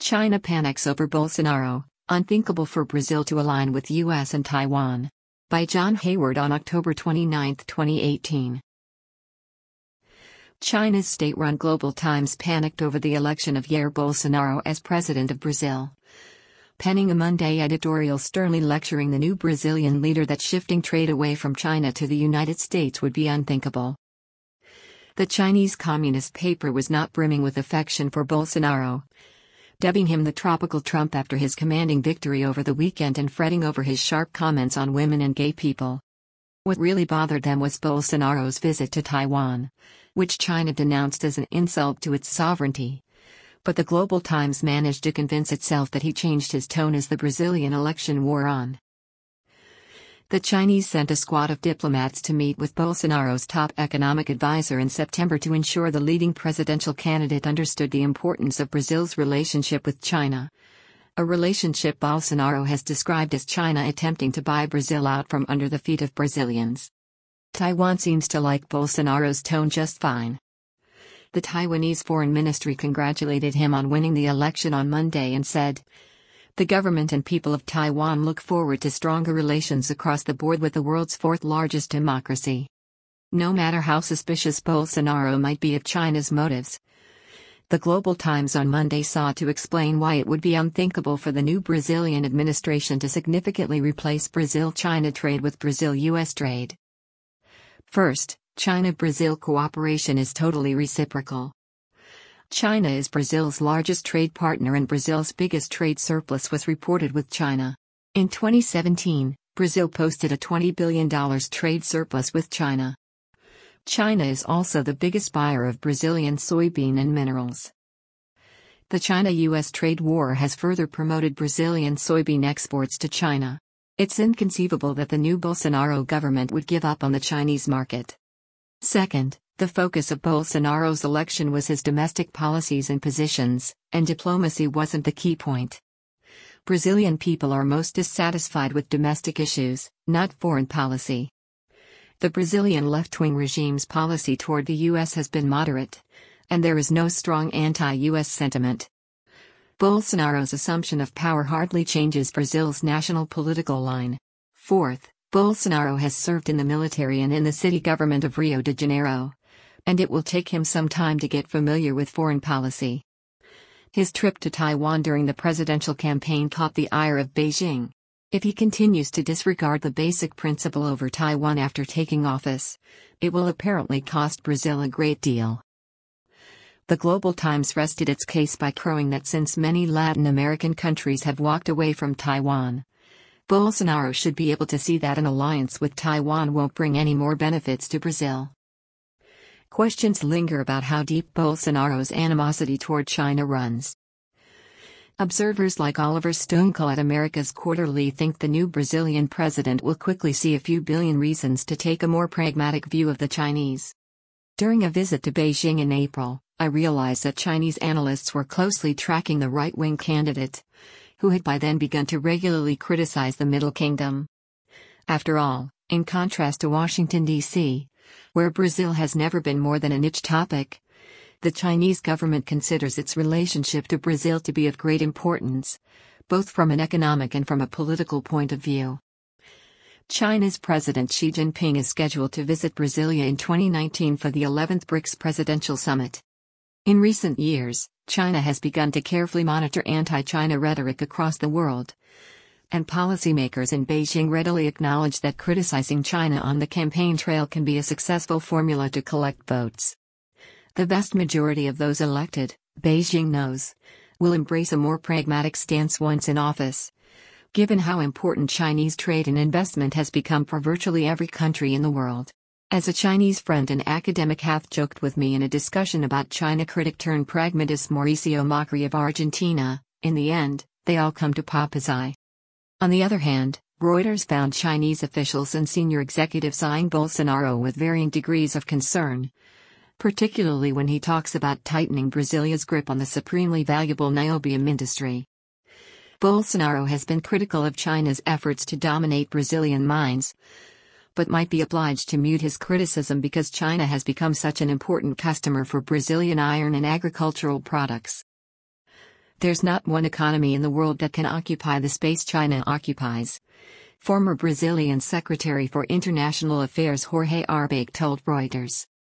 China panics over Bolsonaro, unthinkable for Brazil to align with US and Taiwan. By John Hayward on October 29, 2018. China's state-run Global Times panicked over the election of Jair Bolsonaro as president of Brazil, penning a Monday editorial sternly lecturing the new Brazilian leader that shifting trade away from China to the United States would be unthinkable. The Chinese Communist paper was not brimming with affection for Bolsonaro, dubbing him the tropical Trump after his commanding victory over the weekend and fretting over his sharp comments on women and gay people. What really bothered them was Bolsonaro's visit to Taiwan, which China denounced as an insult to its sovereignty. But the Global Times managed to convince itself that he changed his tone as the Brazilian election wore on. The Chinese sent a squad of diplomats to meet with Bolsonaro's top economic advisor in September to ensure the leading presidential candidate understood the importance of Brazil's relationship with China, a relationship Bolsonaro has described as China attempting to buy Brazil out from under the feet of Brazilians. Taiwan seems to like Bolsonaro's tone just fine. The Taiwanese Foreign Ministry congratulated him on winning the election on Monday and said, "The government and people of Taiwan look forward to stronger relations across the board with the world's fourth-largest democracy." No matter how suspicious Bolsonaro might be of China's motives, the Global Times on Monday sought to explain why it would be unthinkable for the new Brazilian administration to significantly replace Brazil-China trade with Brazil-US trade. First, China-Brazil cooperation is totally reciprocal. China is Brazil's largest trade partner and Brazil's biggest trade surplus was reported with China. In 2017, Brazil posted a $20 billion trade surplus with China. China is also the biggest buyer of Brazilian soybean and minerals. The China-US trade war has further promoted Brazilian soybean exports to China. It's inconceivable that the new Bolsonaro government would give up on the Chinese market. Second, the focus of Bolsonaro's election was his domestic policies and positions, and diplomacy wasn't the key point. Brazilian people are most dissatisfied with domestic issues, not foreign policy. The Brazilian left-wing regime's policy toward the U.S. has been moderate, and there is no strong anti-U.S. sentiment. Bolsonaro's assumption of power hardly changes Brazil's national political line. Fourth, Bolsonaro has served in the military and in the city government of Rio de Janeiro, and it will take him some time to get familiar with foreign policy. His trip to Taiwan during the presidential campaign caught the ire of Beijing. If he continues to disregard the basic principle over Taiwan after taking office, it will apparently cost Brazil a great deal. The Global Times rested its case by crowing that since many Latin American countries have walked away from Taiwan, Bolsonaro should be able to see that an alliance with Taiwan won't bring any more benefits to Brazil. Questions linger about how deep Bolsonaro's animosity toward China runs. Observers like Oliver Stunkel at America's Quarterly think the new Brazilian president will quickly see a few billion reasons to take a more pragmatic view of the Chinese. During a visit to Beijing in April, I realized that Chinese analysts were closely tracking the right-wing candidate, who had by then begun to regularly criticize the Middle Kingdom. After all, in contrast to Washington, D.C., where Brazil has never been more than a niche topic, the Chinese government considers its relationship to Brazil to be of great importance, both from an economic and from a political point of view. China's President Xi Jinping is scheduled to visit Brasilia in 2019 for the 11th BRICS Presidential Summit. In recent years, China has begun to carefully monitor anti-China rhetoric across the world, and policymakers in Beijing readily acknowledge that criticizing China on the campaign trail can be a successful formula to collect votes. The vast majority of those elected, Beijing knows, will embrace a more pragmatic stance once in office, given how important Chinese trade and investment has become for virtually every country in the world. As a Chinese friend and academic hath joked with me in a discussion about China critic turned pragmatist Mauricio Macri of Argentina, in the end, they all come to pop his eye. On the other hand, Reuters found Chinese officials and senior executives eyeing Bolsonaro with varying degrees of concern, particularly when he talks about tightening Brasilia's grip on the supremely valuable niobium industry. Bolsonaro has been critical of China's efforts to dominate Brazilian mines, but might be obliged to mute his criticism because China has become such an important customer for Brazilian iron and agricultural products. There's not one economy in the world that can occupy the space China occupies. Former Brazilian Secretary for International Affairs Jorge Arbaque told Reuters.